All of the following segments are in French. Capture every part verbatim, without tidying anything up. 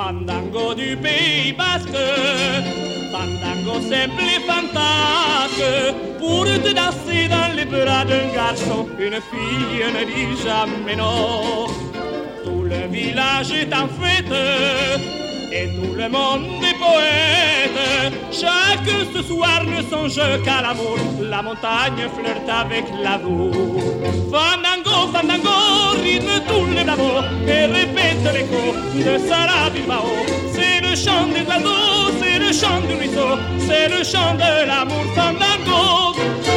Fandango du Pays Basque, fandango simple et fantasque, pour te danser dans les bras d'un garçon, une fille ne dit jamais non. Tout le village est en fête, et tout le monde est poète. Chacun ce soir ne songe qu'à l'amour, la montagne flirte avec l'amour. Fandango, fandango, rythme tous les bravos, et répète l'écho de Sarah Bilbao. C'est le chant des oiseaux, c'est le chant du ruisseau, c'est le chant de l'amour, fandango.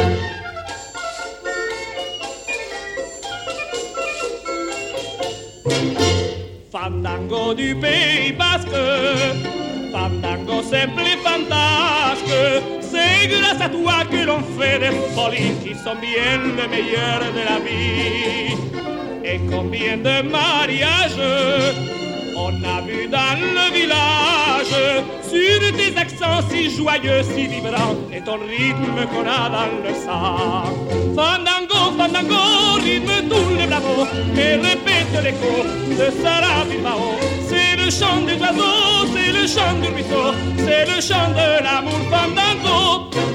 Fandango du Pays Basque, fandango simple et fantasque, c'est grâce à toi que l'on fait des folies qui sont bien les meilleures de la vie. Et combien de mariages on a vu dans le village, sur tes accents si joyeux, si vibrants, et ton rythme qu'on a dans le sang. Fandango, fandango, rythme tous les bravos, et répète l'écho de Sarah Bilbao. C'est le chant des oiseaux, c'est le chant du ruisseau, c'est le chant de l'amour, fandango.